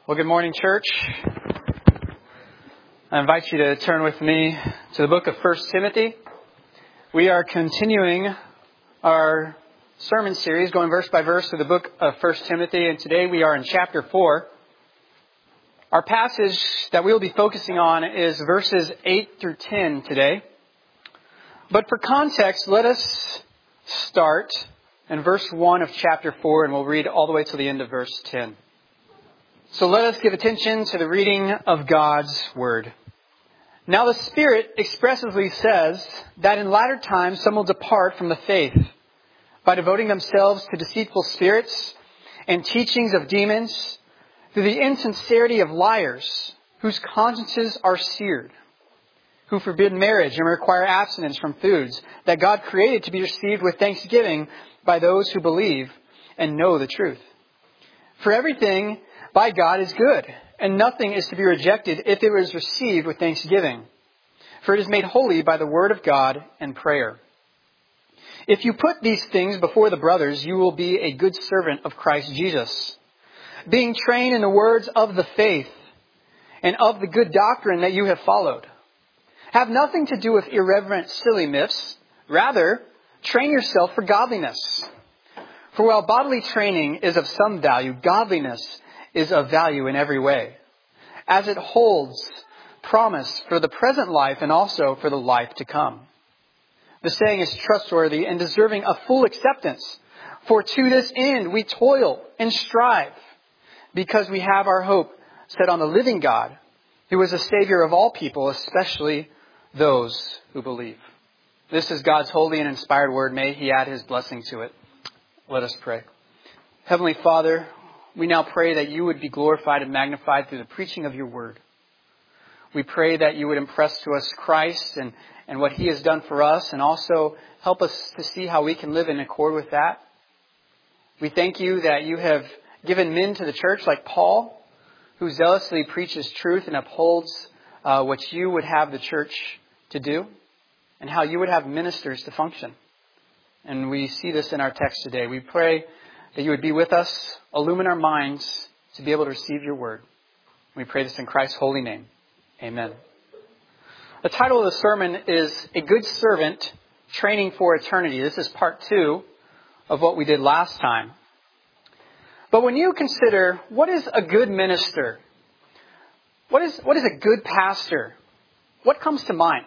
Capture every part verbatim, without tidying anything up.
Well, good morning, church. I invite you to turn with me to the book of First Timothy. We are continuing our sermon series, going verse by verse through the book of First Timothy, and today we are in chapter four. Our passage that we will be focusing on is verses eight through ten today. But for context, let us start in verse one of chapter four, and we'll read all the way to the end of verse ten. So let us give attention to the reading of God's Word. Now the Spirit expressly says that in latter times some will depart from the faith by devoting themselves to deceitful spirits and teachings of demons, through the insincerity of liars, whose consciences are seared, who forbid marriage and require abstinence from foods that God created to be received with thanksgiving by those who believe and know the truth. For everything by God is good, and nothing is to be rejected if it is received with thanksgiving. For it is made holy by the word of God and prayer. If you put these things before the brothers, you will be a good servant of Christ Jesus, being trained in the words of the faith and of the good doctrine that you have followed. Have nothing to do with irreverent, silly myths. Rather, train yourself for godliness. For while bodily training is of some value, godliness is of value in every way, as it holds promise for the present life and also for the life to come. The saying is trustworthy and deserving of full acceptance. For to this end we toil and strive, because we have our hope set on the living God, who is the Savior of all people, especially those who believe. This is God's holy and inspired word. May He add His blessing to it. Let us pray. Heavenly Father, we now pray that you would be glorified and magnified through the preaching of your word. We pray that you would impress to us Christ and, and what He has done for us, and also help us to see how we can live in accord with that. We thank you that you have given men to the church like Paul, who zealously preaches truth and upholds uh, what you would have the church to do, and how you would have ministers to function. And we see this in our text today. We pray that you would be with us, illumine our minds to be able to receive your word. We pray this in Christ's holy name. Amen. The title of the sermon is A Good Servant, Training for Eternity. This is part two of what we did last time. But when you consider what is a good minister, what is, what is a good pastor, what comes to mind?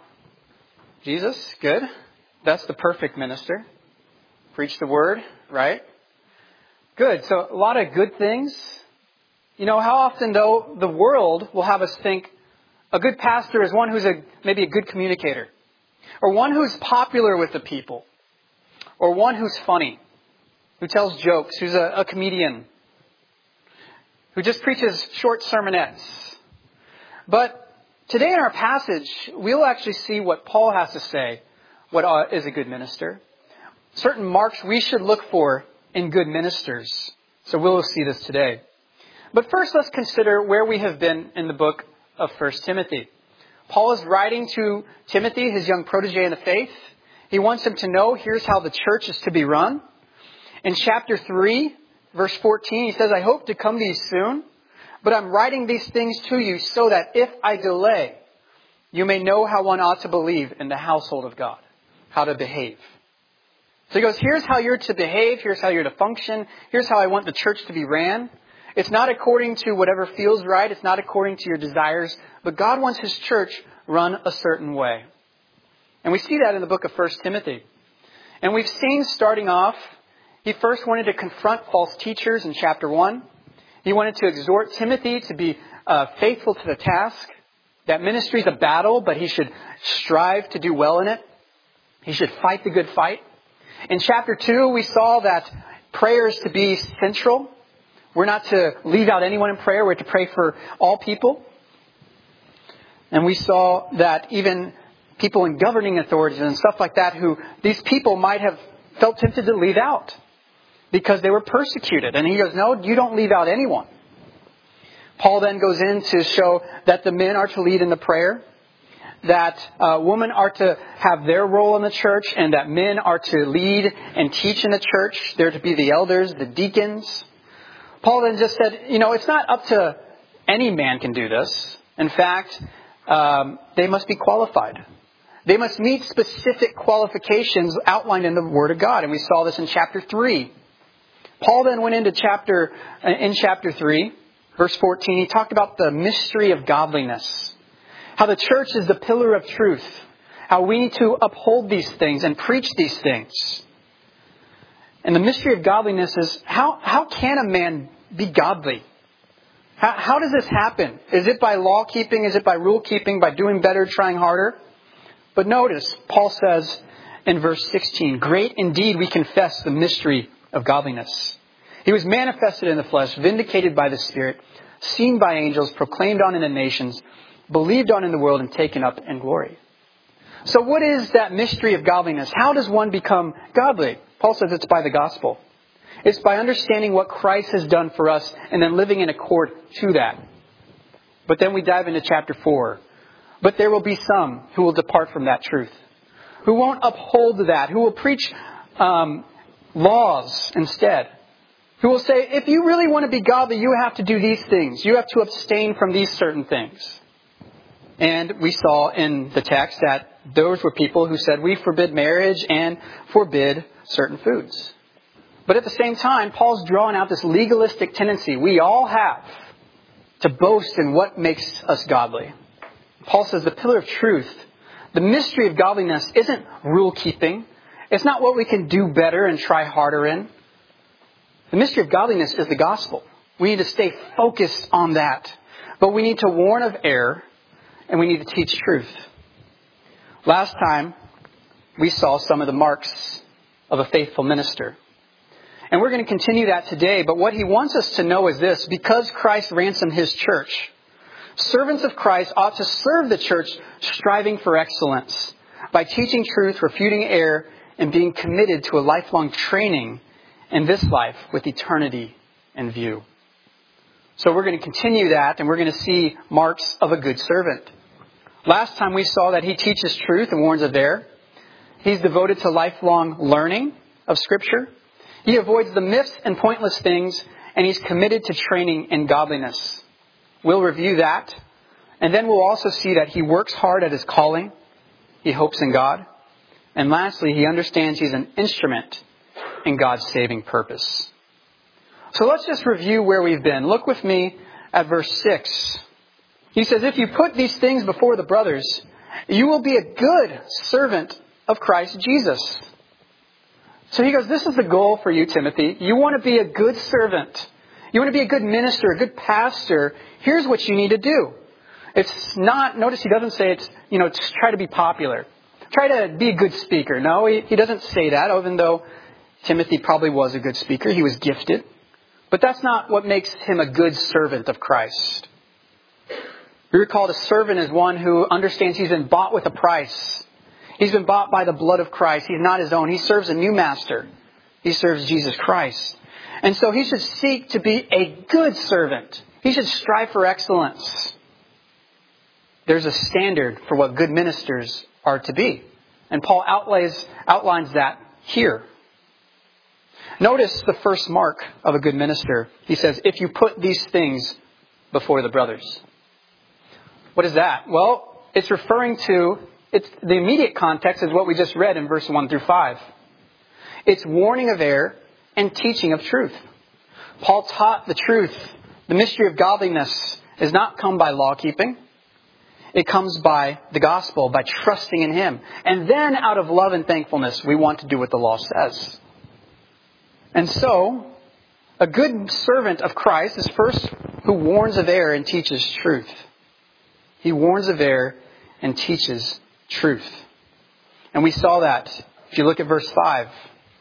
Jesus, good. That's the perfect minister. Preach the word, right? Good. So a lot of good things. You know, how often, though, the world will have us think a good pastor is one who's a maybe a good communicator, or one who's popular with the people, or one who's funny, who tells jokes, who's a, a comedian, who just preaches short sermonettes. But today in our passage, we'll actually see what Paul has to say, what uh, is a good minister. Certain marks we should look for in good ministers. So we'll see this today. But first, let's consider where we have been in the book of First Timothy. Paul is writing to Timothy, his young protege in the faith. He wants him to know, here's how the church is to be run. In chapter three, verse fourteen, he says, I hope to come to you soon, but I'm writing these things to you so that if I delay, you may know how one ought to believe in the household of God, how to behave. So he goes, here's how you're to behave. Here's how you're to function. Here's how I want the church to be ran. It's not according to whatever feels right. It's not according to your desires. But God wants His church run a certain way. And we see that in the book of First Timothy. And we've seen starting off, he first wanted to confront false teachers in chapter one. He wanted to exhort Timothy to be uh, faithful to the task. That ministry is a battle, but he should strive to do well in it. He should fight the good fight. In chapter two, we saw that prayer is to be central. We're not to leave out anyone in prayer. We're to pray for all people. And we saw that even people in governing authorities and stuff like that, who these people might have felt tempted to leave out because they were persecuted. And he goes, no, you don't leave out anyone. Paul then goes in to show that the men are to lead in the prayer, that uh, women are to have their role in the church, and that men are to lead and teach in the church. They're to be the elders, the deacons. Paul then just said, you know, it's not up to any man can do this. In fact, um, they must be qualified. They must meet specific qualifications outlined in the Word of God. And we saw this in chapter three. Paul then went into chapter, in chapter three, verse fourteen, he talked about the mystery of godliness. How the church is the pillar of truth. How we need to uphold these things and preach these things. And the mystery of godliness is, how, how can a man be godly? How, how does this happen? Is it by law keeping? Is it by rule keeping? By doing better, trying harder? But notice, Paul says in verse sixteen, great indeed we confess the mystery of godliness. He was manifested in the flesh, vindicated by the Spirit, seen by angels, proclaimed on in the nations, believed on in the world, and taken up in glory. So what is that mystery of godliness? How does one become godly? Paul says it's by the gospel. It's by understanding what Christ has done for us and then living in accord to that. But then we dive into chapter four. But there will be some who will depart from that truth, who won't uphold that, who will preach um, laws instead, who will say, if you really want to be godly, you have to do these things. You have to abstain from these certain things. And we saw in the text that those were people who said, we forbid marriage and forbid certain foods. But at the same time, Paul's drawing out this legalistic tendency we all have to boast in what makes us godly. Paul says the pillar of truth, the mystery of godliness isn't rule keeping. It's not what we can do better and try harder in. The mystery of godliness is the gospel. We need to stay focused on that. But we need to warn of error and we need to teach truth. Last time, we saw some of the marks of a faithful minister. And we're going to continue that today. But what he wants us to know is this. Because Christ ransomed his church, servants of Christ ought to serve the church striving for excellence by teaching truth, refuting error, and being committed to a lifelong training in this life with eternity in view. So we're going to continue that and we're going to see marks of a good servant. Last time we saw that he teaches truth and warns of error. He's devoted to lifelong learning of Scripture. He avoids the myths and pointless things, and he's committed to training in godliness. We'll review that. And then we'll also see that he works hard at his calling. He hopes in God. And lastly, he understands he's an instrument in God's saving purpose. So let's just review where we've been. Look with me at verse six. He says, if you put these things before the brothers, you will be a good servant of Christ Jesus. So he goes, this is the goal for you, Timothy. You want to be a good servant. You want to be a good minister, a good pastor. Here's what you need to do. It's not, notice he doesn't say it's, you know, try to be popular. Try to be a good speaker. No, he, he doesn't say that, even though Timothy probably was a good speaker. He was gifted. But that's not what makes him a good servant of Christ. We recall a servant is one who understands he's been bought with a price. He's been bought by the blood of Christ. He's not his own. He serves a new master. He serves Jesus Christ. And so he should seek to be a good servant. He should strive for excellence. There's a standard for what good ministers are to be. And Paul outlines, outlines that here. Notice the first mark of a good minister. He says, if you put these things before the brothers. What is that? Well, it's referring to, it's the immediate context is what we just read in verse one through five. It's warning of error and teaching of truth. Paul taught the truth. The mystery of godliness is not come by law keeping. It comes by the gospel, by trusting in Him. And then out of love and thankfulness, we want to do what the law says. And so, a good servant of Christ is first who warns of error and teaches truth. He warns of error and teaches truth. And we saw that if you look at verse five.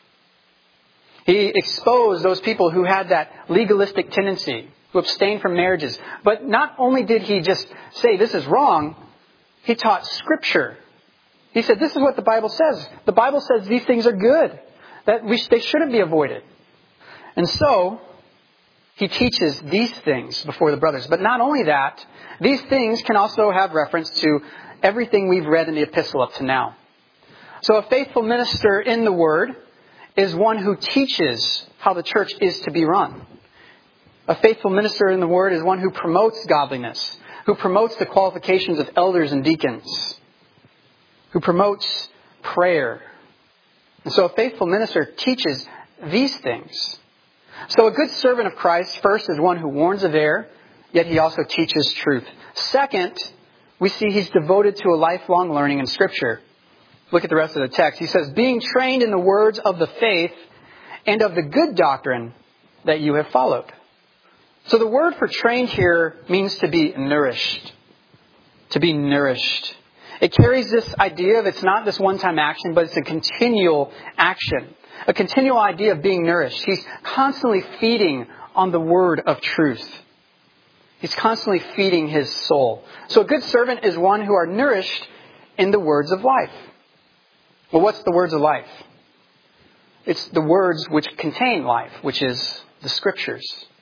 He exposed those people who had that legalistic tendency, who abstained from marriages. But not only did he just say this is wrong, he taught Scripture. He said this is what the Bible says. The Bible says these things are good, that we, they shouldn't be avoided. And so, he teaches these things before the brothers. But not only that, these things can also have reference to everything we've read in the epistle up to now. So a faithful minister in the Word is one who teaches how the church is to be run. A faithful minister in the Word is one who promotes godliness, who promotes the qualifications of elders and deacons, who promotes prayer. And so a faithful minister teaches these things. So a good servant of Christ, first, is one who warns of error, yet he also teaches truth. Second, we see he's devoted to a lifelong learning in Scripture. Look at the rest of the text. He says, being trained in the words of the faith and of the good doctrine that you have followed. So the word for trained here means to be nourished. To be nourished. It carries this idea of it's not this one-time action, but it's a continual action. A continual idea of being nourished. He's constantly feeding on the word of truth. He's constantly feeding his soul. So a good servant is one who are nourished in the words of life. Well, what's the words of life? It's the words which contain life, which is the Scriptures.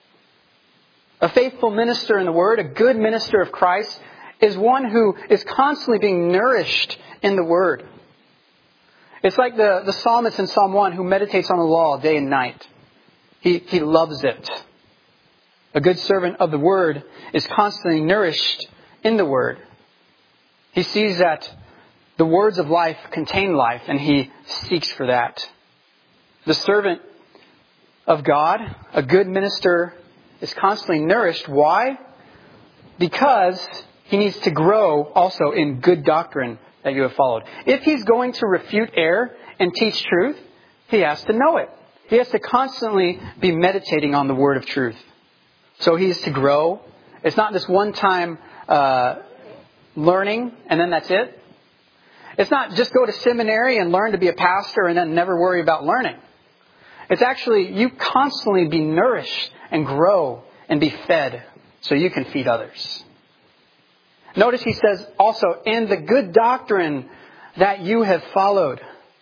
A faithful minister in the Word, a good minister of Christ, is one who is constantly being nourished in the Word. It's like the, the psalmist in Psalm one who meditates on the law day and night. He, he loves it. A good servant of the Word is constantly nourished in the Word. He sees that the words of life contain life, and he seeks for that. The servant of God, a good minister, is constantly nourished. Why? Because he needs to grow also in good doctrine that you have followed. If he's going to refute error and teach truth, he has to know it. He has to constantly be meditating on the word of truth. So he's to grow. It's not this one-time uh, learning and then that's it. It's not just go to seminary and learn to be a pastor and then never worry about learning. It's actually you constantly be nourished and grow and be fed so you can feed others. Notice he says also, in the good doctrine that you have followed.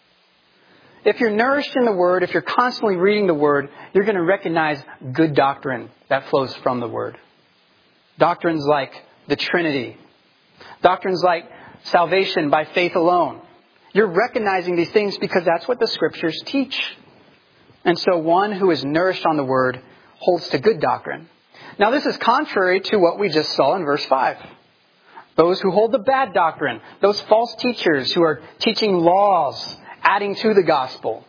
If you're nourished in the Word, if you're constantly reading the Word, you're going to recognize good doctrine that flows from the Word. Doctrines like the Trinity. Doctrines like salvation by faith alone. You're recognizing these things because that's what the Scriptures teach. And so one who is nourished on the Word holds to good doctrine. Now this is contrary to what we just saw in verse five. Those who hold the bad doctrine, those false teachers who are teaching laws, adding to the gospel.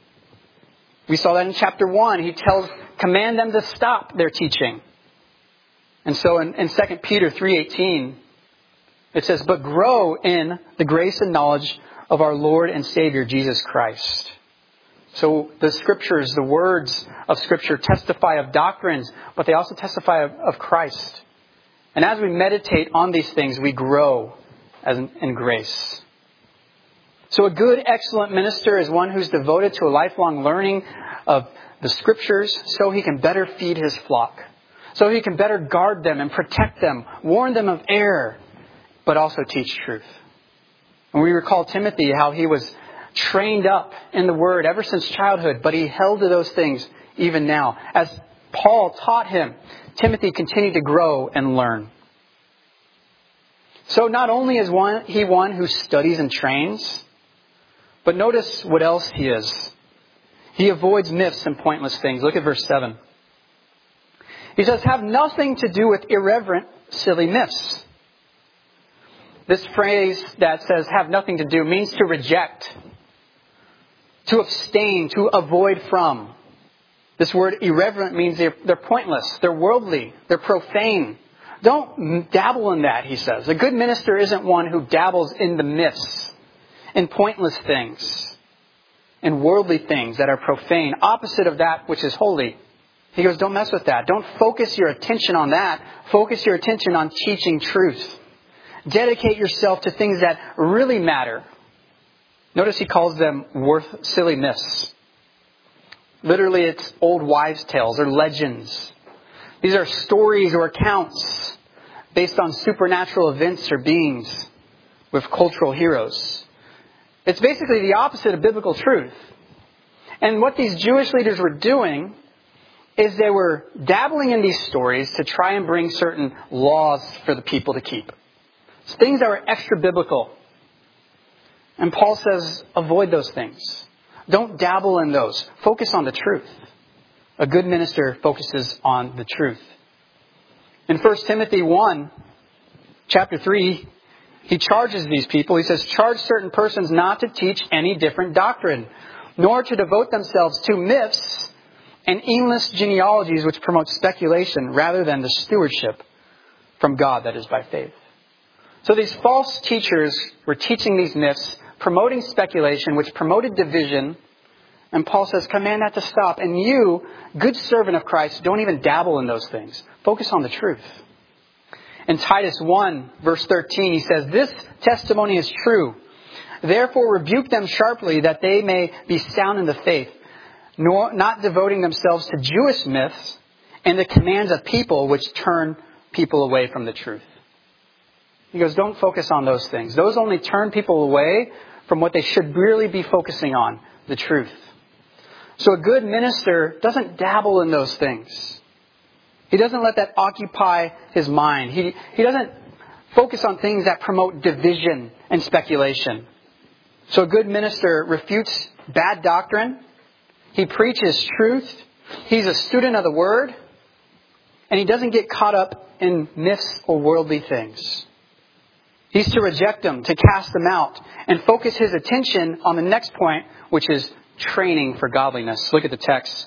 We saw that in chapter one. He tells, command them to stop their teaching. And so in, in Second Peter three eighteen, it says, but grow in the grace and knowledge of our Lord and Savior, Jesus Christ. So the Scriptures, the words of Scripture testify of doctrines, but they also testify of, of Christ. And as we meditate on these things, we grow as in, in grace. So a good, excellent minister is one who's devoted to a lifelong learning of the Scriptures so he can better feed his flock. So he can better guard them and protect them, warn them of error, but also teach truth. And we recall Timothy, how he was trained up in the Word ever since childhood, but he held to those things even now. As Paul taught him, Timothy continued to grow and learn. So not only is one, he one who studies and trains, but notice what else he is. He avoids myths and pointless things. Look at verse seven. He says, have nothing to do with irreverent, silly myths. This phrase that says have nothing to do means to reject, to abstain, to avoid from. This word irreverent means they're, they're pointless, they're worldly, they're profane. Don't dabble in that, he says. A good minister isn't one who dabbles in the myths, in pointless things, in worldly things that are profane, opposite of that which is holy. He goes, don't mess with that. Don't focus your attention on that. Focus your attention on teaching truth. Dedicate yourself to things that really matter. Notice he calls them worth silly myths. Literally, it's old wives' tales or legends. These are stories or accounts based on supernatural events or beings with cultural heroes. It's basically the opposite of biblical truth. And what these Jewish leaders were doing is they were dabbling in these stories to try and bring certain laws for the people to keep. It's things that were extra biblical. And Paul says, avoid those things. Don't dabble in those. Focus on the truth. A good minister focuses on the truth. In First Timothy one, chapter three, he charges these people. He says, charge certain persons not to teach any different doctrine, nor to devote themselves to myths and aimless genealogies which promote speculation rather than the stewardship from God that is by faith. So these false teachers were teaching these myths, promoting speculation, which promoted division. And Paul says, command that to stop. And you, good servant of Christ, don't even dabble in those things. Focus on the truth. In Titus one, verse thirteen, he says, this testimony is true. Therefore rebuke them sharply that they may be sound in the faith, nor not devoting themselves to Jewish myths and the commands of people which turn people away from the truth. He goes, don't focus on those things. Those only turn people away from what they should really be focusing on, the truth. So a good minister doesn't dabble in those things. He doesn't let that occupy his mind. He, he doesn't focus on things that promote division and speculation. So a good minister refutes bad doctrine. He preaches truth. He's a student of the Word. And he doesn't get caught up in myths or worldly things. He's to reject them, to cast them out, and focus his attention on the next point, which is training for godliness. Look at the text.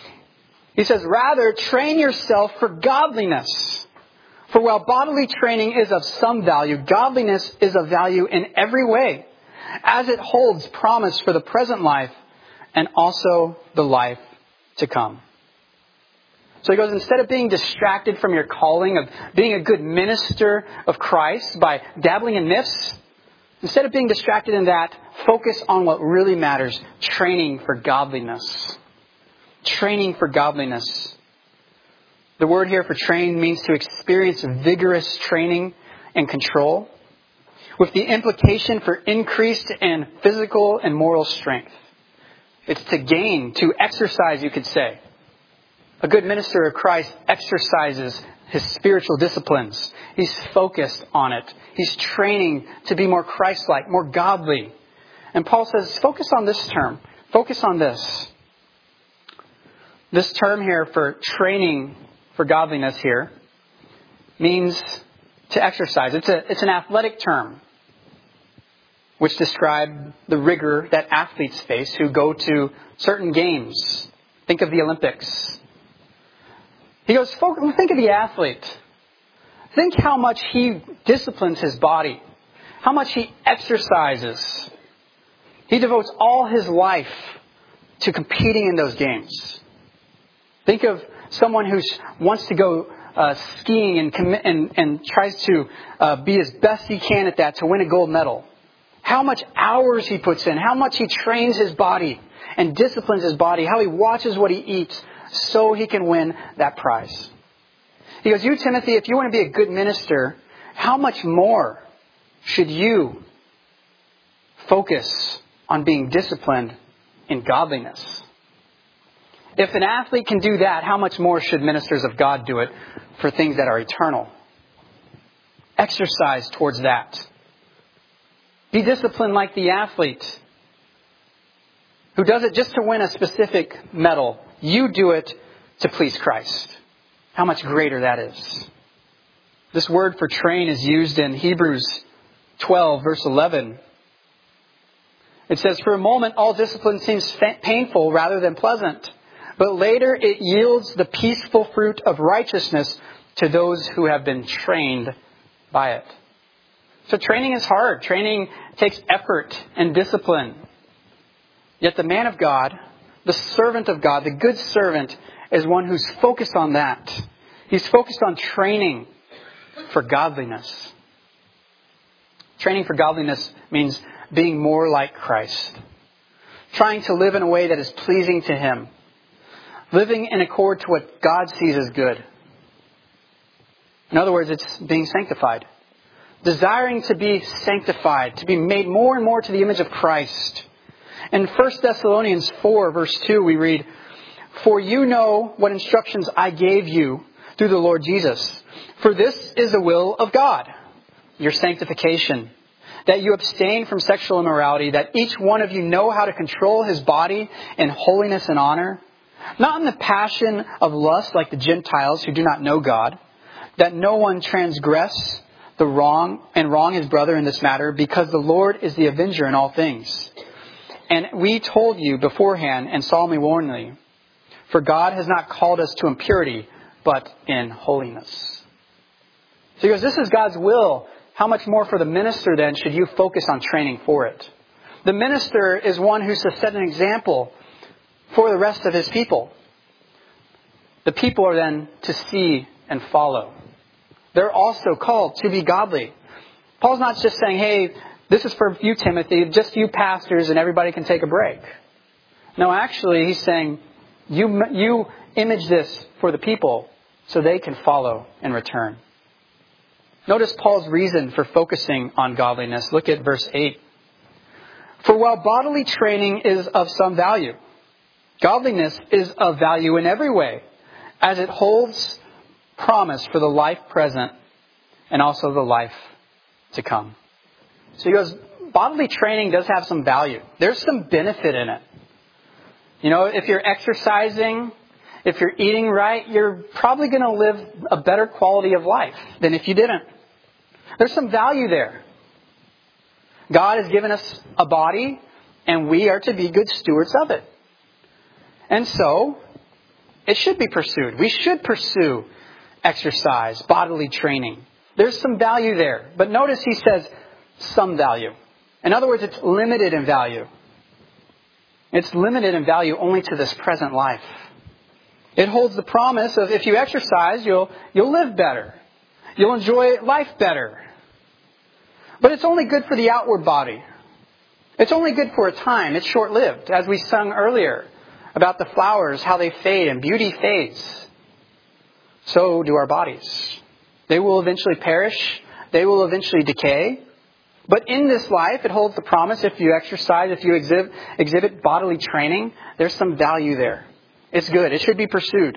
He says, rather, train yourself for godliness. For while bodily training is of some value, godliness is of value in every way, as it holds promise for the present life and also the life to come. So he goes, instead of being distracted from your calling of being a good minister of Christ by dabbling in myths, instead of being distracted in that, focus on what really matters, training for godliness. Training for godliness. The word here for train means to experience vigorous training and control, with the implication for increased in physical and moral strength. It's to gain, to exercise, you could say. A good minister of Christ exercises his spiritual disciplines. He's focused on it. He's training to be more Christ-like, more godly. And Paul says, focus on this term. Focus on this. This term here for training for godliness here means to exercise. It's a, it's an athletic term which describe the rigor that athletes face who go to certain games. Think of the Olympics. He goes, think of the athlete. Think how much he disciplines his body. How much he exercises. He devotes all his life to competing in those games. Think of someone who wants to go uh, skiing and, comm- and and tries to uh, be as best he can at that to win a gold medal. How much hours he puts in. How much he trains his body and disciplines his body. How he watches what he eats so he can win that prize. He goes, you, Timothy, if you want to be a good minister, how much more should you focus on being disciplined in godliness? If an athlete can do that, how much more should ministers of God do it for things that are eternal? Exercise towards that. Be disciplined like the athlete who does it just to win a specific medal. You do it to please Christ. How much greater that is. This word for train is used in Hebrews twelve, verse eleven. It says, for a moment, all discipline seems painful rather than pleasant. But later it yields the peaceful fruit of righteousness to those who have been trained by it. So training is hard. Training takes effort and discipline. Yet the man of God, the servant of God, the good servant, is one who's focused on that. He's focused on training for godliness. Training for godliness means being more like Christ. Trying to live in a way that is pleasing to Him. Living in accord to what God sees as good. In other words, it's being sanctified. Desiring to be sanctified, to be made more and more to the image of Christ. In First Thessalonians four, verse two, we read, for you know what instructions I gave you through the Lord Jesus. For this is the will of God, your sanctification, that you abstain from sexual immorality, that each one of you know how to control his body in holiness and honor, Not in the passion of lust like the Gentiles who do not know God, that no one transgress the wrong and wrong his brother in this matter, because the Lord is the avenger in all things. And we told you beforehand and solemnly warned you, for God has not called us to impurity, but in holiness. So he goes, this is God's will. How much more for the minister then should you focus on training for it? The minister is one who's to set an example for the rest of his people. The people are then to see and follow. They're also called to be godly. Paul's not just saying, hey, this is for you, Timothy, just you pastors and everybody can take a break. No, actually, he's saying, you, you image this for the people so they can follow in return. Notice Paul's reason for focusing on godliness. Look at verse eight. For while bodily training is of some value, godliness is of value in every way, as it holds promise for the life present and also the life to come. So he goes, bodily training does have some value. There's some benefit in it. You know, if you're exercising, if you're eating right, you're probably going to live a better quality of life than if you didn't. There's some value there. God has given us a body, and we are to be good stewards of it. And so, it should be pursued. We should pursue exercise, bodily training. There's some value there. But notice he says some value. In other words, it's limited in value. It's limited in value only to this present life. It holds the promise of if you exercise, you'll, you'll live better. You'll enjoy life better. But it's only good for the outward body. It's only good for a time. It's short-lived. As we sung earlier about the flowers, how they fade and beauty fades. So do our bodies. They will eventually perish. They will eventually decay. But in this life, it holds the promise if you exercise, if you exhibit, exhibit bodily training, there's some value there. It's good. It should be pursued.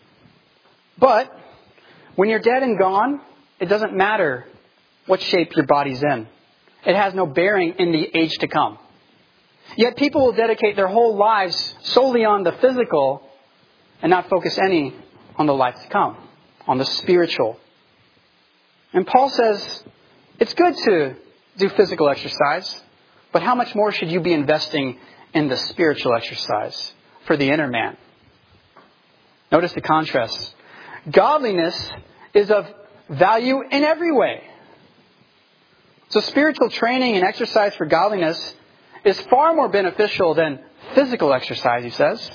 But when you're dead and gone, it doesn't matter what shape your body's in. It has no bearing in the age to come. Yet people will dedicate their whole lives solely on the physical and not focus any on the life to come, on the spiritual. And Paul says it's good to do physical exercise, but how much more should you be investing in the spiritual exercise for the inner man? Notice the contrast. Godliness is of value in every way. So spiritual training and exercise for godliness is far more beneficial than physical exercise, he says.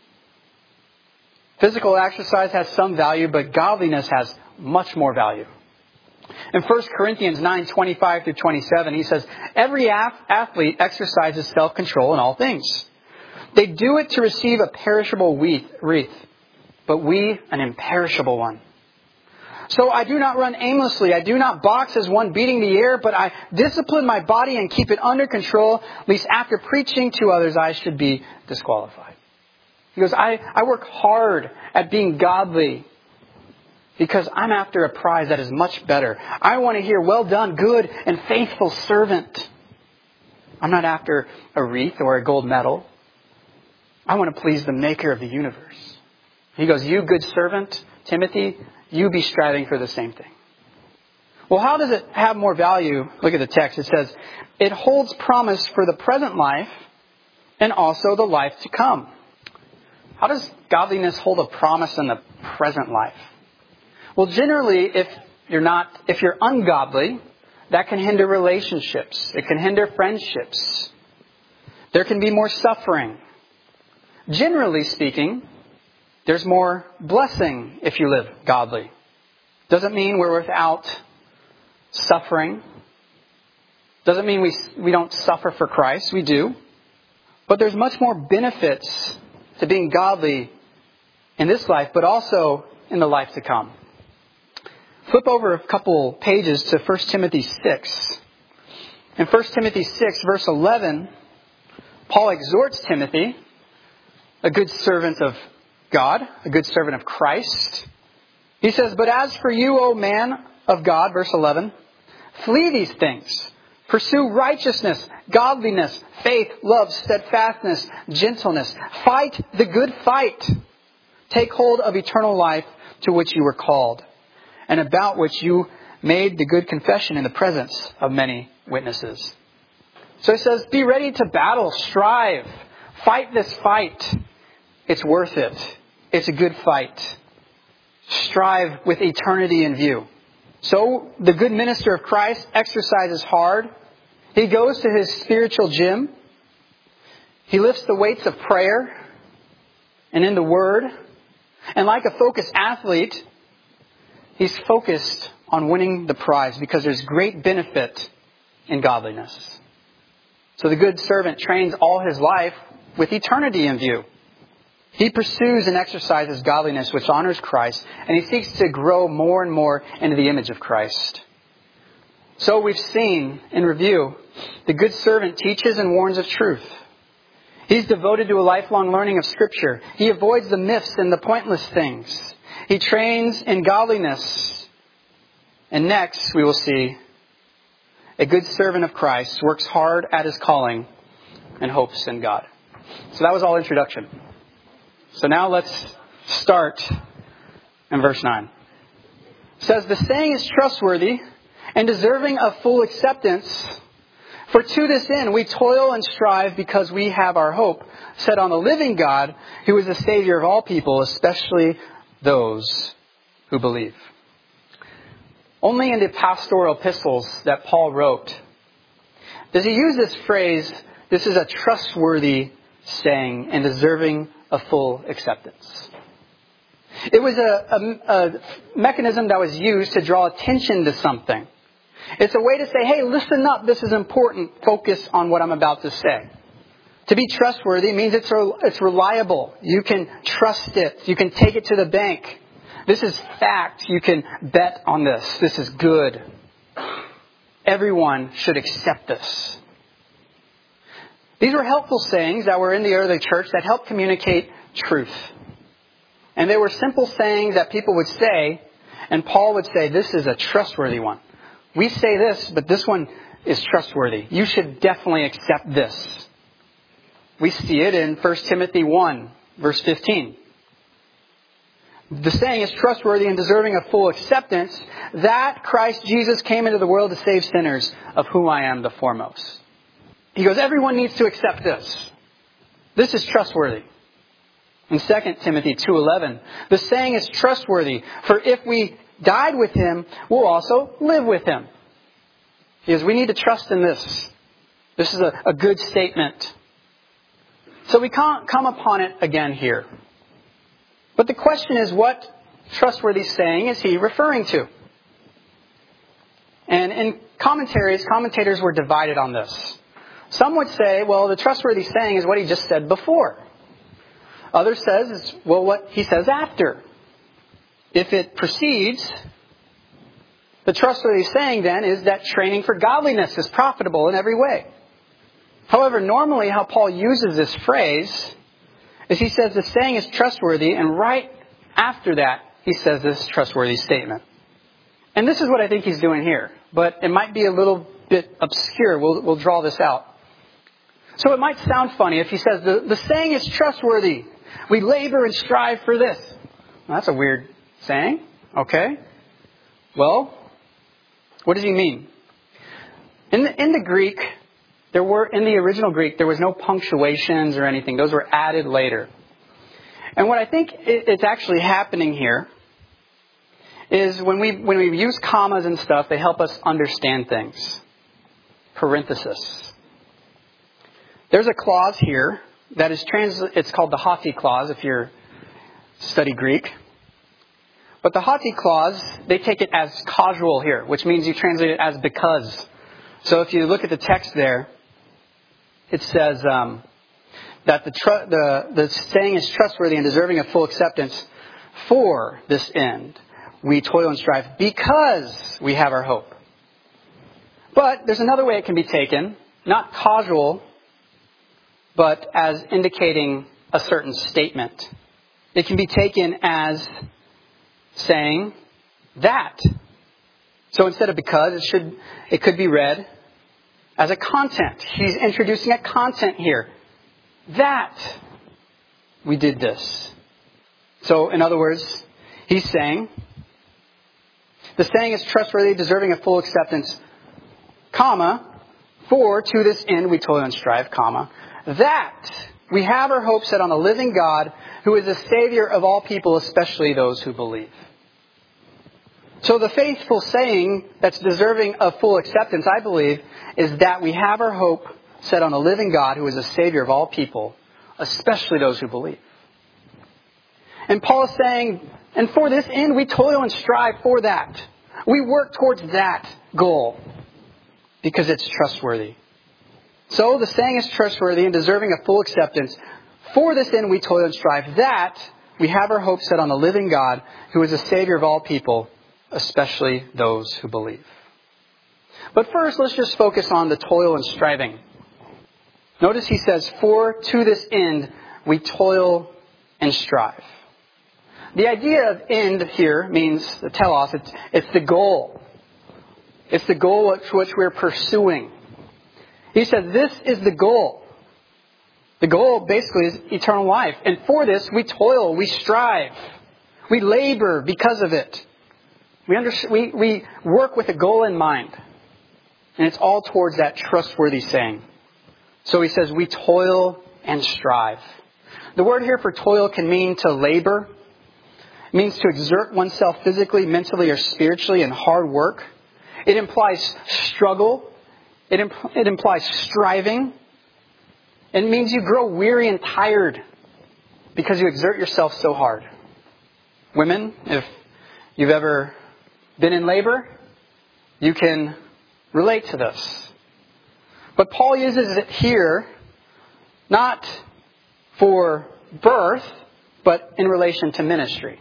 Physical exercise has some value, but godliness has much more value. In First Corinthians nine, twenty-five through twenty-seven, he says, every athlete exercises self-control in all things. They do it to receive a perishable wreath, but we an imperishable one. So I do not run aimlessly. I do not box as one beating the air, but I discipline my body and keep it under control, lest after preaching to others I should be disqualified. He goes, I, I work hard at being godly because I'm after a prize that is much better. I want to hear, well done, good and faithful servant. I'm not after a wreath or a gold medal. I want to please the maker of the universe. He goes, you good servant, Timothy, you be striving for the same thing. Well, how does it have more value? Look at the text. It says, it holds promise for the present life and also the life to come. How does godliness hold a promise in the present life? Well, generally, if you're not, if you're ungodly, that can hinder relationships. It can hinder friendships. There can be more suffering. Generally speaking, there's more blessing if you live godly. Doesn't mean we're without suffering. Doesn't mean we we don't suffer for Christ. We do. But there's much more benefits to being godly in this life, but also in the life to come. Flip over a couple pages to First Timothy six. In First Timothy six, verse eleven, Paul exhorts Timothy, a good servant of God, a good servant of Christ. He says, but as for you, O man of God, verse eleven, flee these things. Pursue righteousness, godliness, faith, love, steadfastness, gentleness. Fight the good fight. Take hold of eternal life to which you were called, and about which you made the good confession in the presence of many witnesses. So he says, be ready to battle, strive, fight this fight. It's worth it. It's a good fight. Strive with eternity in view. So the good minister of Christ exercises hard. He goes to his spiritual gym. He lifts the weights of prayer and in the Word. And like a focused athlete, he's focused on winning the prize because there's great benefit in godliness. So the good servant trains all his life with eternity in view. He pursues and exercises godliness which honors Christ, and he seeks to grow more and more into the image of Christ. So we've seen, in review, the good servant teaches and warns of truth. He's devoted to a lifelong learning of Scripture. He avoids the myths and the pointless things. He trains in godliness. And next, we will see, a good servant of Christ works hard at his calling and hopes in God. So that was all introduction. So now let's start in verse nine. It says, the saying is trustworthy and deserving of full acceptance. For to this end we toil and strive because we have our hope set on the living God, who is the Savior of all people, especially those who believe. Only in the pastoral epistles that Paul wrote does he use this phrase, this is a trustworthy saying and deserving of full acceptance. It was a, a, a mechanism that was used to draw attention to something. It's a way to say, hey, listen up, this is important. Focus on what I'm about to say. To be trustworthy means it's it's reliable. You can trust it. You can take it to the bank. This is fact. You can bet on this. This is good. Everyone should accept this. These were helpful sayings that were in the early church that helped communicate truth. And they were simple sayings that people would say, and Paul would say, this is a trustworthy one. We say this, but this one is trustworthy. You should definitely accept this. We see it in First Timothy one, verse fifteen. The saying is trustworthy and deserving of full acceptance, that Christ Jesus came into the world to save sinners, of whom I am the foremost. He goes, everyone needs to accept this. This is trustworthy. In Second Timothy two eleven, the saying is trustworthy, for if we died with him, we'll also live with him. Because we need to trust in this. This is a, a good statement. So we can't come upon it again here. But the question is, what trustworthy saying is he referring to? And in commentaries, commentators were divided on this. Some would say, well, the trustworthy saying is what he just said before. Others says, it's, well, what he says after. If it precedes, the trustworthy saying then is that training for godliness is profitable in every way. However, normally how Paul uses this phrase is he says the saying is trustworthy, and right after that he says this trustworthy statement. And this is what I think he's doing here, but it might be a little bit obscure. We'll, we'll draw this out. So it might sound funny if he says the, the saying is trustworthy. We labor and strive for this. Well, that's a weird saying. Okay. Well, what does he mean? In the, in the Greek, there were, in the original Greek, there was no punctuations or anything. Those were added later. And what I think it's actually happening here is when we, when we use commas and stuff, they help us understand things. Parenthesis. There's a clause here that is trans, it's called the hoti clause if you study Greek. But the hoti clause, they take it as causal here, which means you translate it as because. So if you look at the text there, it says um, that the, tr- the the saying is trustworthy and deserving of full acceptance. For this end, we toil and strive because we have our hope. But there's another way it can be taken, not causal, but as indicating a certain statement. It can be taken as saying that. So instead of because, it should it could be read, as a content. He's introducing a content here. That we did this. So, in other words, he's saying, the saying is trustworthy, deserving of full acceptance, comma, for to this end we toil and strive, comma, that we have our hope set on the living God, who is the Savior of all people, especially those who believe. So the faithful saying that's deserving of full acceptance, I believe, is that we have our hope set on the living God, who is the Savior of all people, especially those who believe. And Paul is saying, and for this end we toil and strive for that. We work towards that goal because it's trustworthy. So the saying is trustworthy and deserving of full acceptance. For this end we toil and strive, that we have our hope set on the living God, who is the Savior of all people, especially those who believe. But first, let's just focus on the toil and striving. Notice he says, for to this end we toil and strive. The idea of end here means, the telos, it's, it's the goal. It's the goal which, which we're pursuing. He says this is the goal. The goal basically is eternal life. And for this we toil, we strive. We labor because of it. We, under, we, we work with a goal in mind. And it's all towards that trustworthy saying. So he says we toil and strive. The word here for toil can mean to labor. It means to exert oneself physically, mentally, or spiritually in hard work. It implies struggle. It, imp- it implies striving. It means you grow weary and tired because you exert yourself so hard. Women, if you've ever been in labor, you can relate to this. But Paul uses it here not for birth, but in relation to ministry.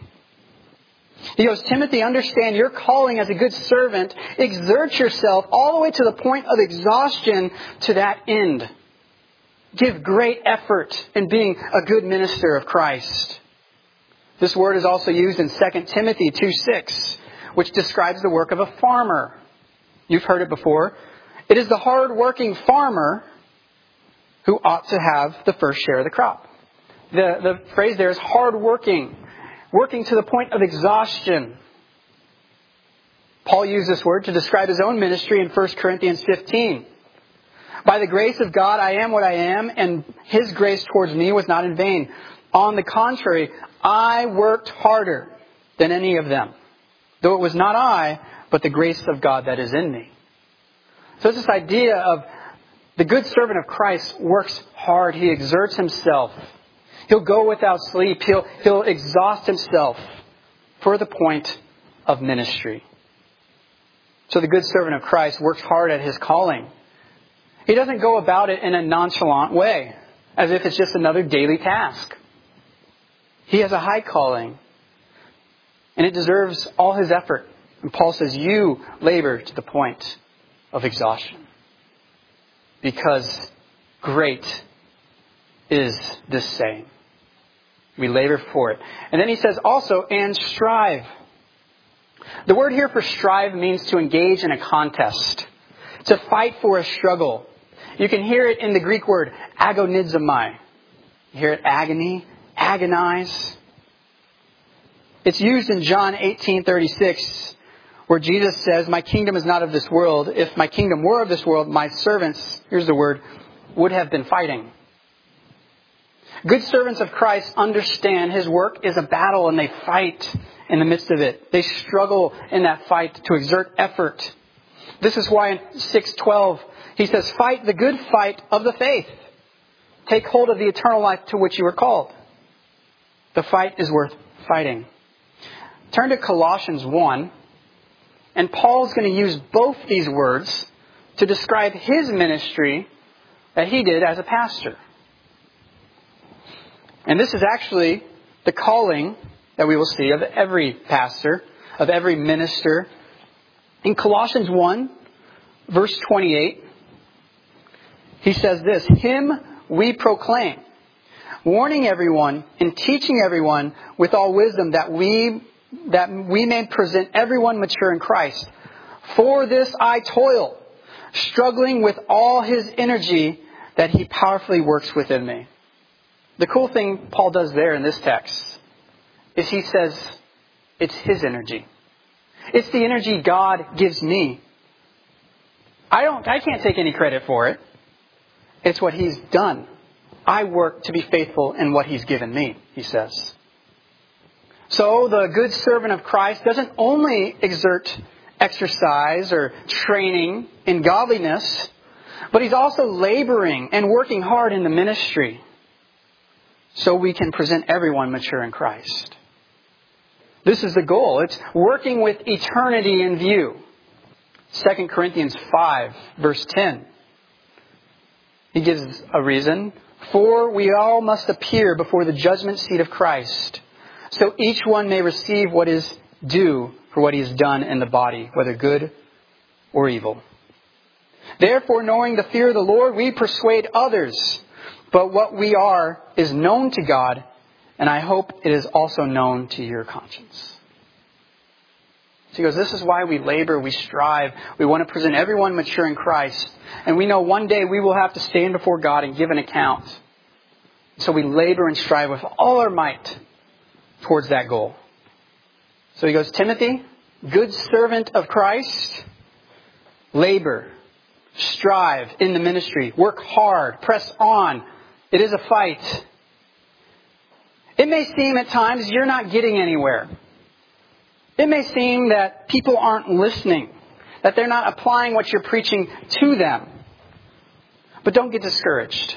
He goes, Timothy, understand your calling as a good servant. Exert yourself all the way to the point of exhaustion to that end. Give great effort in being a good minister of Christ. This word is also used in Second Timothy two six, which describes the work of a farmer. You've heard it before. It is the hard-working farmer who ought to have the first share of the crop. The, the phrase there is hard-working, working to the point of exhaustion. Paul used this word to describe his own ministry in First Corinthians fifteen. By the grace of God, I am what I am, and His grace towards me was not in vain. On the contrary, I worked harder than any of them, though it was not I, but the grace of God that is in me. So it's this idea of the good servant of Christ works hard. He exerts himself. He'll go without sleep. He'll, he'll exhaust himself for the point of ministry. So the good servant of Christ works hard at his calling. He doesn't go about it in a nonchalant way, as if it's just another daily task. He has a high calling, and it deserves all his effort. And Paul says, you labor to the point of exhaustion, because great is this saying. We labor for it. And then he says also, and strive. The word here for strive means to engage in a contest, to fight for a struggle. You can hear it in the Greek word agonizomai. You hear it agony, agonize. It's used in John eighteen thirty-six, where Jesus says, my kingdom is not of this world. If my kingdom were of this world, my servants, here's the word, would have been fighting. Good servants of Christ understand His work is a battle, and they fight in the midst of it. They struggle in that fight to exert effort. This is why in six twelve he says, fight the good fight of the faith. Take hold of the eternal life to which you were called. The fight is worth fighting. Turn to Colossians one. And Paul's going to use both these words to describe his ministry that he did as a pastor. And this is actually the calling that we will see of every pastor, of every minister. In Colossians one, verse twenty-eight, he says this, Him we proclaim, warning everyone and teaching everyone with all wisdom that we that we may present everyone mature in Christ. For this I toil, struggling with all his energy that he powerfully works within me. The cool thing Paul does there in this text is he says it's his energy. It's the energy God gives me. I don't, I can't take any credit for it. It's what he's done. I work to be faithful in what he's given me, he says. So the good servant of Christ doesn't only exert exercise or training in godliness, but he's also laboring and working hard in the ministry so we can present everyone mature in Christ. This is the goal. It's working with eternity in view. Second Corinthians five, verse ten. He gives a reason. For we all must appear before the judgment seat of Christ, so each one may receive what is due for what he has done in the body, whether good or evil. Therefore, knowing the fear of the Lord, we persuade others. But what we are is known to God, and I hope it is also known to your conscience. So he goes, this is why we labor, we strive. We want to present everyone mature in Christ. And we know one day we will have to stand before God and give an account. So we labor and strive with all our might towards that goal. So he goes, Timothy, good servant of Christ, labor, strive in the ministry, work hard, press on. It is a fight. It may seem at times you're not getting anywhere. It may seem that people aren't listening, that they're not applying what you're preaching to them. But don't get discouraged.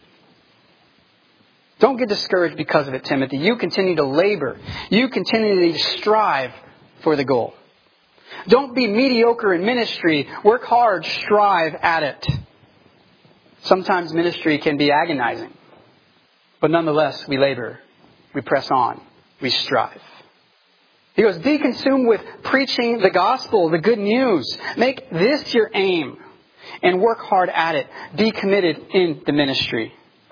Don't get discouraged because of it, Timothy. You continue to labor. You continue to strive for the goal. Don't be mediocre in ministry. Work hard. Strive at it. Sometimes ministry can be agonizing. But nonetheless, we labor. We press on. We strive. He goes, be consumed with preaching the gospel, the good news. Make this your aim and work hard at it. Be committed in the ministry.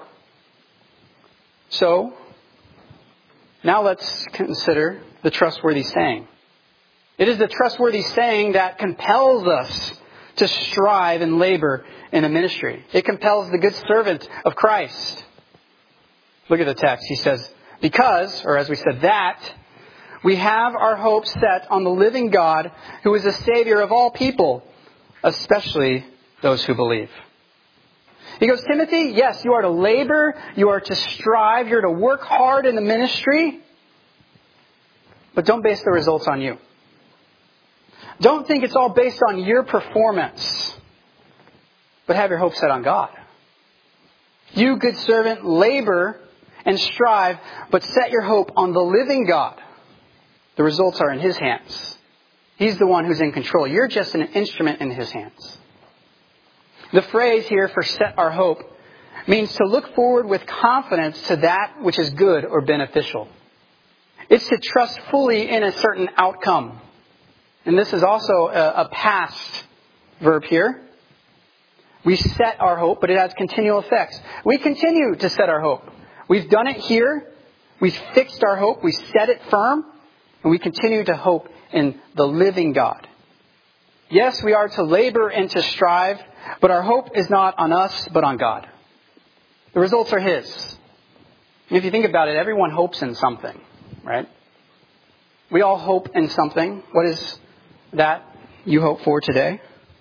So, now let's consider the trustworthy saying. It is the trustworthy saying that compels us to strive and labor in a ministry. It compels the good servant of Christ. Look at the text. He says, because, or as we said, that, we have our hope set on the living God, who is the Savior of all people, especially those who believe. He goes, Timothy, yes, you are to labor, you are to strive, you're to work hard in the ministry, but don't base the results on you. Don't think it's all based on your performance, but have your hope set on God. You, good servant, labor and strive, but set your hope on the living God. The results are in His hands. He's the one who's in control. You're just an instrument in His hands. The phrase here for set our hope means to look forward with confidence to that which is good or beneficial. It's to trust fully in a certain outcome. And this is also a, a past verb here. We set our hope, but it has continual effects. We continue to set our hope. We've done it here. We've fixed our hope. We set it firm. And we continue to hope in the living God. Yes, we are to labor and to strive, but our hope is not on us, but on God. The results are His. And if you think about it, everyone hopes in something, right? We all hope in something. What is that you hope for today?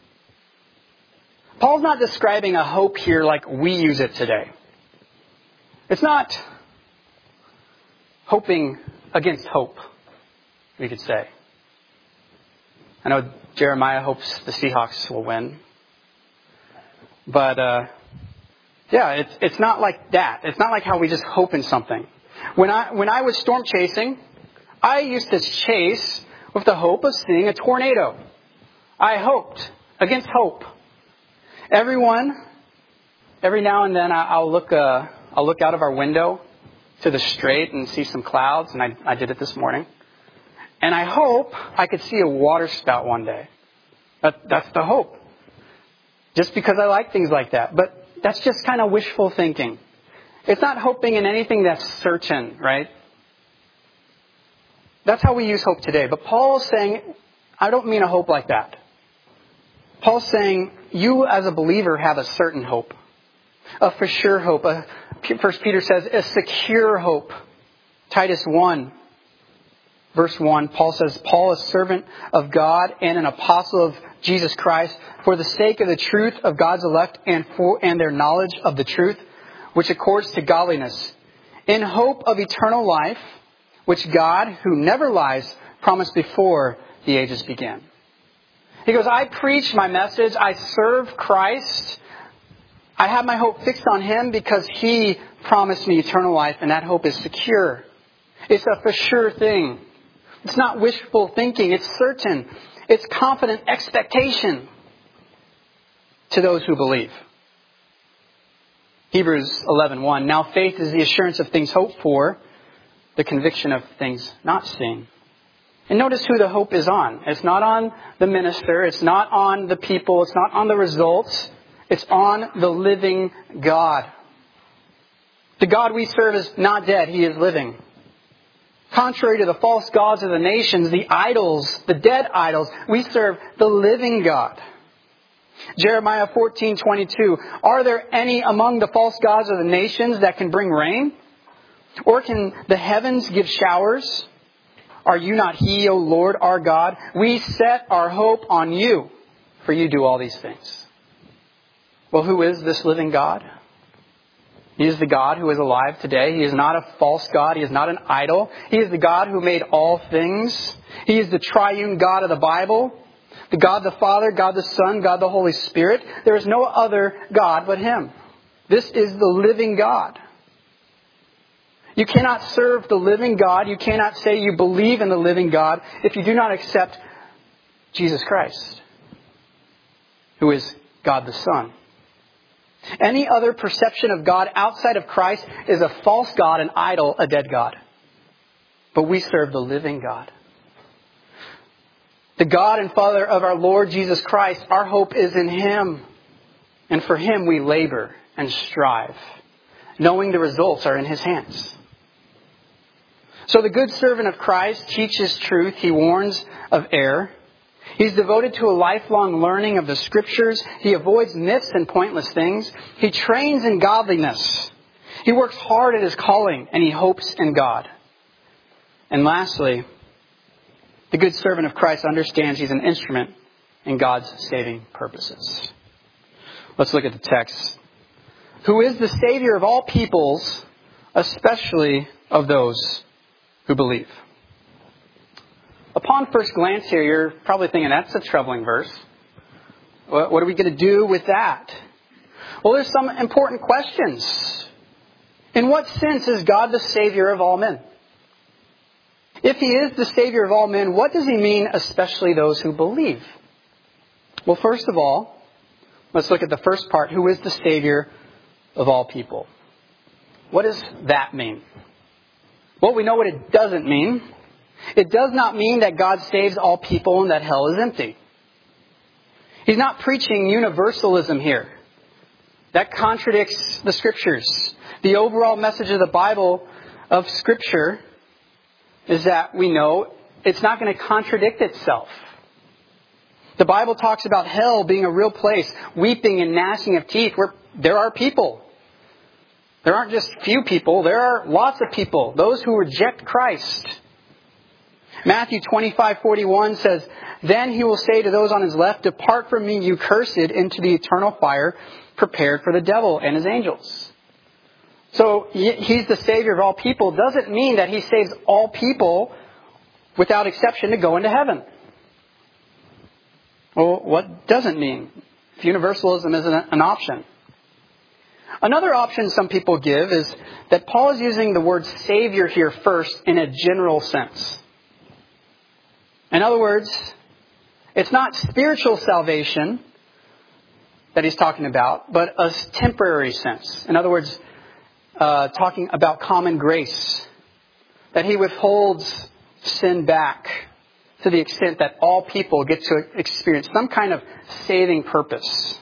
Paul's not describing a hope here like we use it today. It's not hoping against hope, we could say. I know Jeremiah hopes the Seahawks will win. But, uh, yeah, it's, it's not like that. It's not like how we just hope in something. When I, when I was storm chasing, I used to chase with the hope of seeing a tornado. I hoped against hope. Everyone, every now and then I'll look, uh, I'll look out of our window to the strait and see some clouds. And I, I did it this morning. And I hope I could see a water spout one day. That, that's the hope. Just because I like things like that. But that's just kind of wishful thinking. It's not hoping in anything that's certain, right? That's how we use hope today. But Paul's saying, I don't mean a hope like that. Paul's saying, you as a believer have a certain hope, a for sure hope. A, First Peter says a secure hope. Titus one, verse one, Paul says, Paul, a servant of God and an apostle of Jesus Christ, for the sake of the truth of God's elect and for and their knowledge of the truth, which accords to godliness, in hope of eternal life, which God, who never lies, promised before the ages began. He goes, I preach my message. I serve Christ. I have my hope fixed on Him because He promised me eternal life, and that hope is secure. It's a for sure thing. It's not wishful thinking. It's certain. It's confident expectation to those who believe. Hebrews eleven one. Now faith is the assurance of things hoped for, the conviction of things not seen. And notice who the hope is on. It's not on the minister. It's not on the people. It's not on the results. It's on the living God. The God we serve is not dead. He is living. Contrary to the false gods of the nations, the idols, the dead idols, we serve the living God. Jeremiah fourteen twenty-two. Are there any among the false gods of the nations that can bring rain? Or can the heavens give showers? Are you not He, O Lord, our God? We set our hope on you, for you do all these things. Well, who is this living God? He is the God who is alive today. He is not a false God. He is not an idol. He is the God who made all things. He is the triune God of the Bible. The God the Father, God the Son, God the Holy Spirit. There is no other God but Him. This is the living God. You cannot serve the living God. You cannot say you believe in the living God if you do not accept Jesus Christ, who is God the Son. Any other perception of God outside of Christ is a false God, an idol, a dead God. But we serve the living God. The God and Father of our Lord Jesus Christ, our hope is in Him. And for Him we labor and strive, knowing the results are in His hands. So the good servant of Christ teaches truth. He warns of error. He's devoted to a lifelong learning of the Scriptures. He avoids myths and pointless things. He trains in godliness. He works hard at his calling, and he hopes in God. And lastly, the good servant of Christ understands he's an instrument in God's saving purposes. Let's look at the text. Who is the Savior of all peoples, especially of those who believe. Upon first glance here, you're probably thinking, that's a troubling verse. What are we going to do with that? Well, there's some important questions. In what sense is God the Savior of all men? If He is the Savior of all men, what does He mean, especially those who believe? Well, first of all, let's look at the first part. Who is the Savior of all people? What does that mean? Well, we know what it doesn't mean. It does not mean that God saves all people and that hell is empty. He's not preaching universalism here. That contradicts the Scriptures. The overall message of the Bible, of Scripture, is that we know it's not going to contradict itself. The Bible talks about hell being a real place, weeping and gnashing of teeth, where there are people. There aren't just few people. There are lots of people. Those who reject Christ. Matthew twenty-five forty-one says, Then He will say to those on His left, Depart from me, you cursed, into the eternal fire prepared for the devil and his angels. So He's the Savior of all people doesn't mean that He saves all people without exception to go into heaven. Well, what does it mean? If universalism isn't an option. Another option some people give is that Paul is using the word Savior here first in a general sense. In other words, it's not spiritual salvation that he's talking about, but a temporary sense. In other words, uh, talking about common grace. That He withholds sin back to the extent that all people get to experience some kind of saving purpose.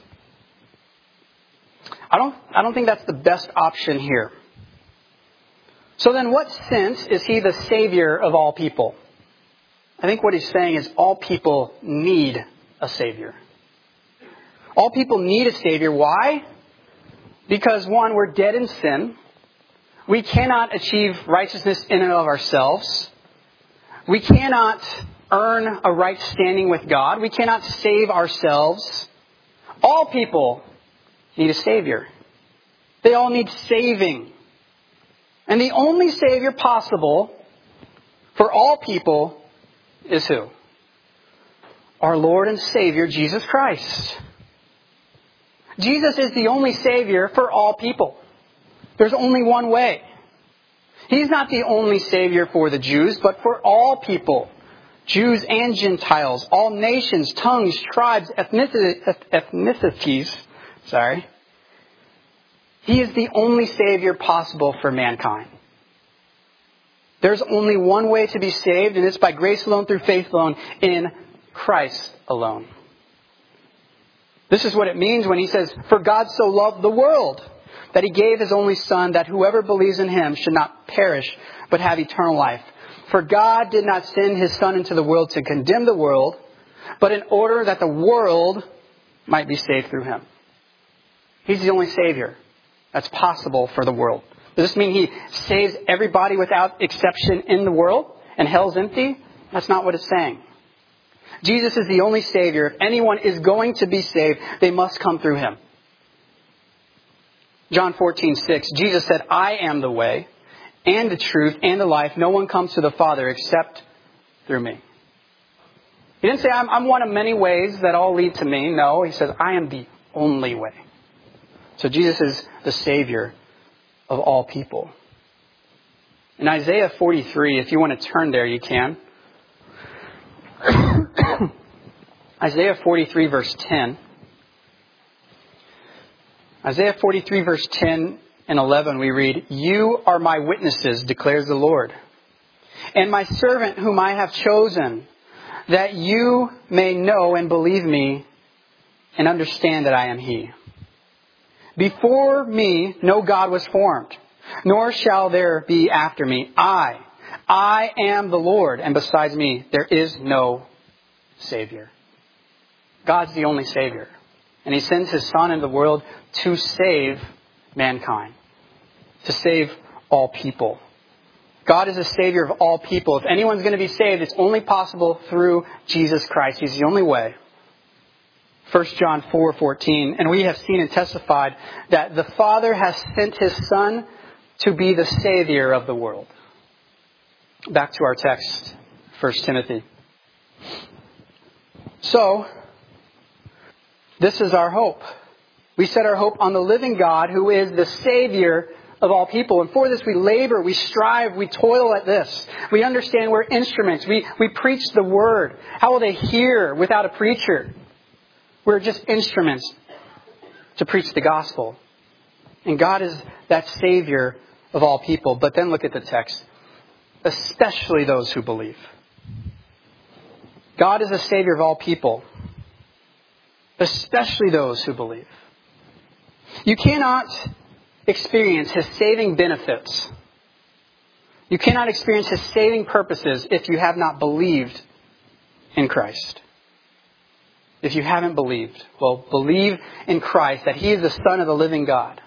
I don't, I don't think that's the best option here. So then what sense is He the Savior of all people? I think what he's saying is all people need a Savior. All people need a Savior. Why? Because, one, we're dead in sin. We cannot achieve righteousness in and of ourselves. We cannot earn a right standing with God. We cannot save ourselves. All people need a Savior. They all need saving. And the only Savior possible for all people is who? Our Lord and Savior, Jesus Christ. Jesus is the only Savior for all people. There's only one way. He's not the only Savior for the Jews, but for all people. Jews and Gentiles, all nations, tongues, tribes, ethnicities. Sorry. He is the only Savior possible for mankind. There's only one way to be saved, and it's by grace alone, through faith alone, in Christ alone. This is what it means when he says, "For God so loved the world, that He gave His only Son, that whoever believes in Him should not perish, but have eternal life. For God did not send His Son into the world to condemn the world, but in order that the world might be saved through Him." He's the only Savior that's possible for the world. Does this mean He saves everybody without exception in the world and hell's empty? That's not what it's saying. Jesus is the only Savior. If anyone is going to be saved, they must come through Him. John fourteen six, Jesus said, "I am the way and the truth and the life. No one comes to the Father except through me." He didn't say, I'm, I'm one of many ways that all lead to me. No, He says, I am the only way. So Jesus is the Savior of all people. In Isaiah forty-three, if you want to turn there, you can. Isaiah forty-three, verse ten. Isaiah forty-three, verse ten and eleven, we read, "You are my witnesses, declares the Lord, and my servant whom I have chosen, that you may know and believe me and understand that I am He. Before me no God was formed, nor shall there be after me. I, I am the Lord, and besides me there is no Savior." God's the only Savior. And He sends His Son into the world to save mankind. To save all people. God is a Savior of all people. If anyone's going to be saved, it's only possible through Jesus Christ. He's the only way. First John four fourteen, "And we have seen and testified that the Father has sent His Son to be the Savior of the world." Back to our text, First Timothy. So, this is our hope. We set our hope on the living God who is the Savior of all people. And for this we labor, we strive, we toil at this. We understand we're instruments. We, we preach the Word. How will they hear without a preacher? We're just instruments to preach the gospel. And God is that Savior of all people. But then look at the text. Especially those who believe. God is a Savior of all people. Especially those who believe. You cannot experience His saving benefits. You cannot experience His saving purposes if you have not believed in Christ. If you haven't believed, well, believe in Christ, that He is the Son of the living God.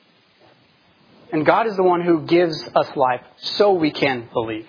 And God is the one who gives us life so we can believe.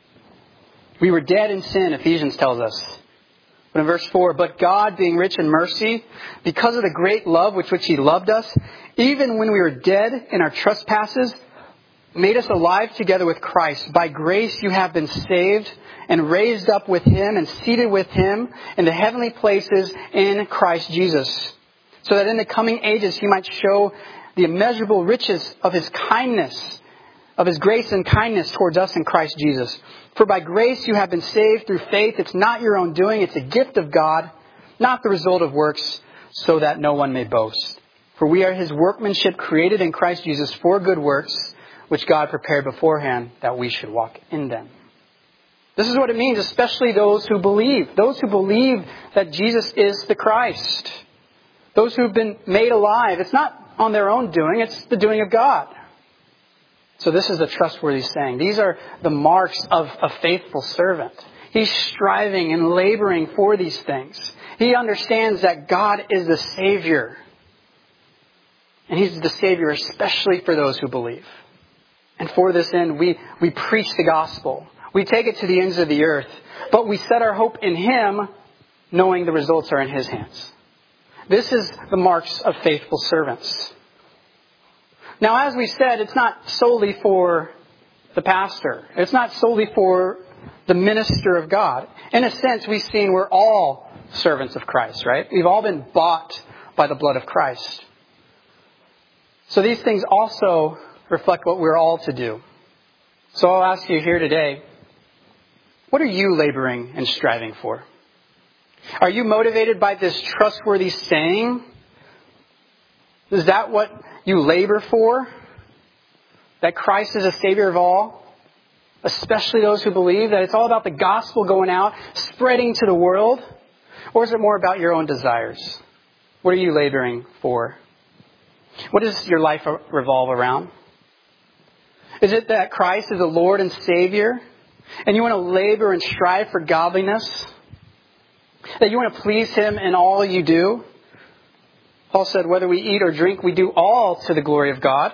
We were dead in sin, Ephesians tells us. But in verse four, "But God, being rich in mercy, because of the great love with which He loved us, even when we were dead in our trespasses, made us alive together with Christ. By grace you have been saved, and raised up with Him, and seated with Him in the heavenly places in Christ Jesus, so that in the coming ages He might show the immeasurable riches of His kindness, of His grace and kindness towards us in Christ Jesus. For by grace you have been saved through faith. It's not your own doing. It's a gift of God, not the result of works, so that no one may boast. For we are His workmanship, created in Christ Jesus for good works, which God prepared beforehand that we should walk in them." This is what it means, especially those who believe. Those who believe that Jesus is the Christ. Those who've been made alive. It's not on their own doing. It's the doing of God. So this is a trustworthy saying. These are the marks of a faithful servant. He's striving and laboring for these things. He understands that God is the Savior. And He's the Savior especially for those who believe. And for this end, we, we preach the gospel. We take it to the ends of the earth. But we set our hope in Him, knowing the results are in His hands. This is the marks of faithful servants. Now, as we said, it's not solely for the pastor. It's not solely for the minister of God. In a sense, we've seen we're all servants of Christ, right? We've all been bought by the blood of Christ. So these things also reflect what we're all to do. So I'll ask you here today, what are you laboring and striving for? Are you motivated by this trustworthy saying? Is that what you labor for? That Christ is a Savior of all? Especially those who believe that it's all about the gospel going out, spreading to the world? Or is it more about your own desires? What are you laboring for? What does your life revolve around? Is it that Christ is the Lord and Savior, and you want to labor and strive for godliness? That you want to please Him in all you do? Paul said, whether we eat or drink, we do all to the glory of God.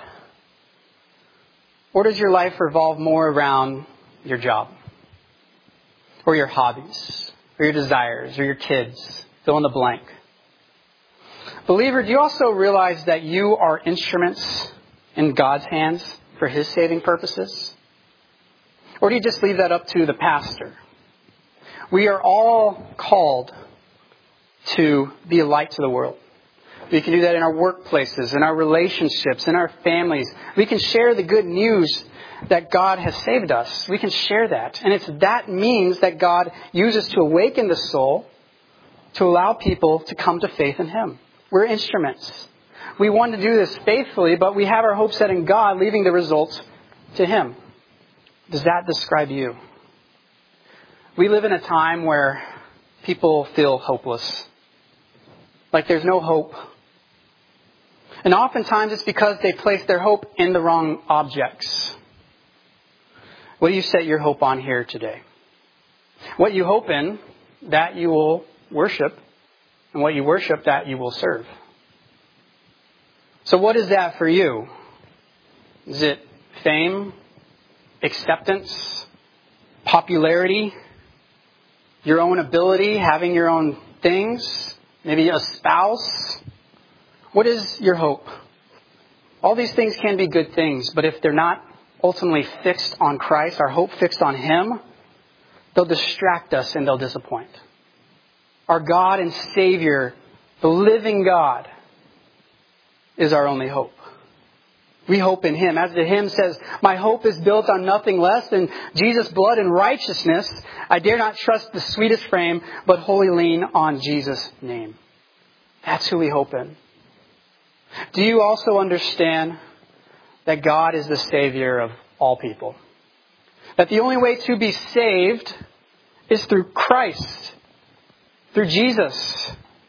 Or does your life revolve more around your job? Or your hobbies? Or your desires? Or your kids? Fill in the blank. Believer, do you also realize that you are instruments in God's hands for His saving purposes? Or do you just leave that up to the pastor? We are all called to be a light to the world. We can do that in our workplaces, in our relationships, in our families. We can share the good news that God has saved us. We can share that. And it's that means that God uses to awaken the soul to allow people to come to faith in Him. We're instruments. We want to do this faithfully, but we have our hope set in God, leaving the results to Him. Does that describe you? We live in a time where people feel hopeless. Like there's no hope. And oftentimes it's because they place their hope in the wrong objects. What do you set your hope on here today? What you hope in, that you will worship. And what you worship, that you will serve. So what is that for you? Is it fame, acceptance, popularity, your own ability, having your own things, maybe a spouse? What is your hope? All these things can be good things, but if they're not ultimately fixed on Christ, our hope fixed on Him, they'll distract us and they'll disappoint. Our God and Savior, the living God, is our only hope. We hope in Him. As the hymn says, my hope is built on nothing less than Jesus' blood and righteousness. I dare not trust the sweetest frame, but wholly lean on Jesus' name. That's who we hope in. Do you also understand that God is the Savior of all people? That the only way to be saved is through Christ, through Jesus.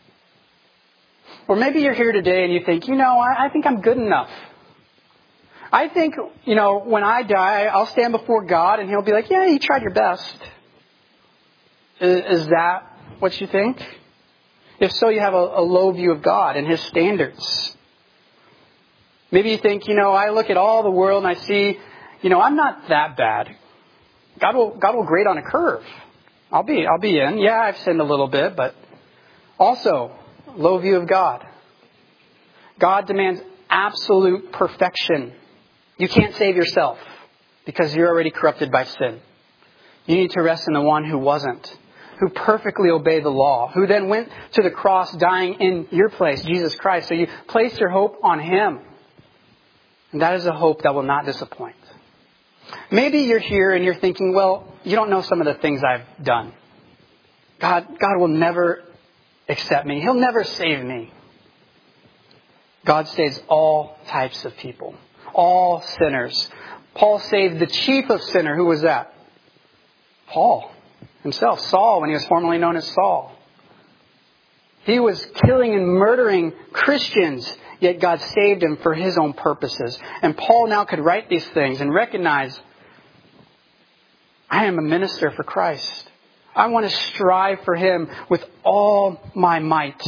Or maybe you're here today and you think, you know, I, I think I'm good enough. I think, you know, when I die, I'll stand before God and He'll be like, yeah, you tried your best. Is, is that what you think? If so, you have a, a low view of God and His standards. Maybe you think, you know, I look at all the world and I see, you know, I'm not that bad. God will, God will grade on a curve. I'll be, I'll be in. Yeah, I've sinned a little bit, but also low view of God. God demands absolute perfection. You can't save yourself because you're already corrupted by sin. You need to rest in the one who wasn't, who perfectly obeyed the law, who then went to the cross dying in your place, Jesus Christ. So you place your hope on Him. And that is a hope that will not disappoint. Maybe you're here and you're thinking, well, you don't know some of the things I've done. God, God will never accept me. He'll never save me. God saves all types of people. All sinners. Paul saved the chief of sinner. Who was that? Paul himself. Saul, when he was formerly known as Saul. He was killing and murdering Christians, yet God saved him for His own purposes. And Paul now could write these things and recognize, I am a minister for Christ. I want to strive for Him with all my might.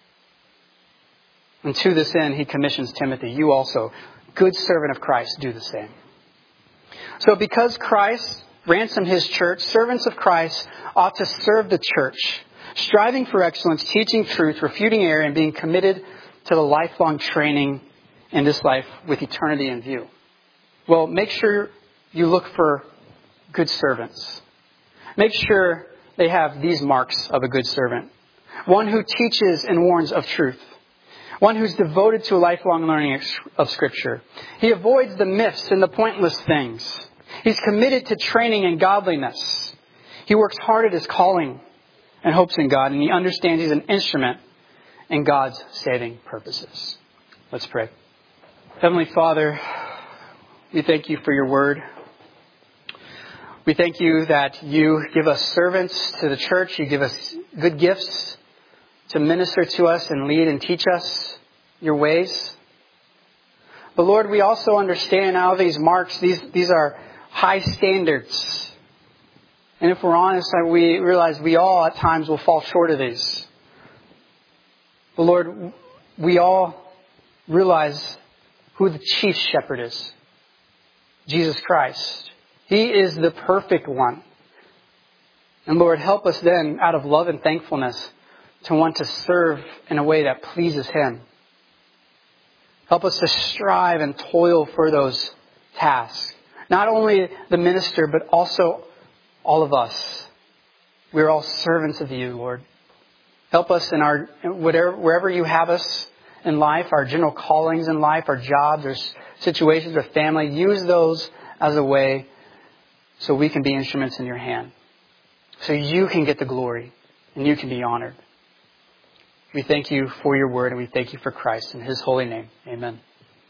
And to this end, he commissions Timothy. You also, good servant of Christ, do the same. So because Christ ransomed His church, servants of Christ ought to serve the church, striving for excellence, teaching truth, refuting error, and being committed to the lifelong training in this life with eternity in view. Well, make sure you look for good servants. Make sure they have these marks of a good servant. One who teaches and warns of truth. One who's devoted to a lifelong learning of Scripture. He avoids the myths and the pointless things. He's committed to training in godliness. He works hard at his calling and hopes in God. And he understands he's an instrument in God's saving purposes. Let's pray. Heavenly Father, we thank you for your word. We thank you that you give us servants to the church. You give us good gifts to minister to us and lead and teach us your ways. But Lord, we also understand now these marks, these, these are high standards. And if we're honest, we realize we all at times will fall short of these. But Lord, we all realize who the chief shepherd is. Jesus Christ. He is the perfect one. And Lord, help us then, out of love and thankfulness, to want to serve in a way that pleases Him. Help us to strive and toil for those tasks. Not only the minister, but also all of us. We're all servants of you, Lord. Help us in our whatever wherever you have us in life, our general callings in life, our jobs, our situations, our family. Use those as a way so we can be instruments in your hand. So you can get the glory and you can be honored. We thank you for your word and we thank you for Christ in His holy name. Amen.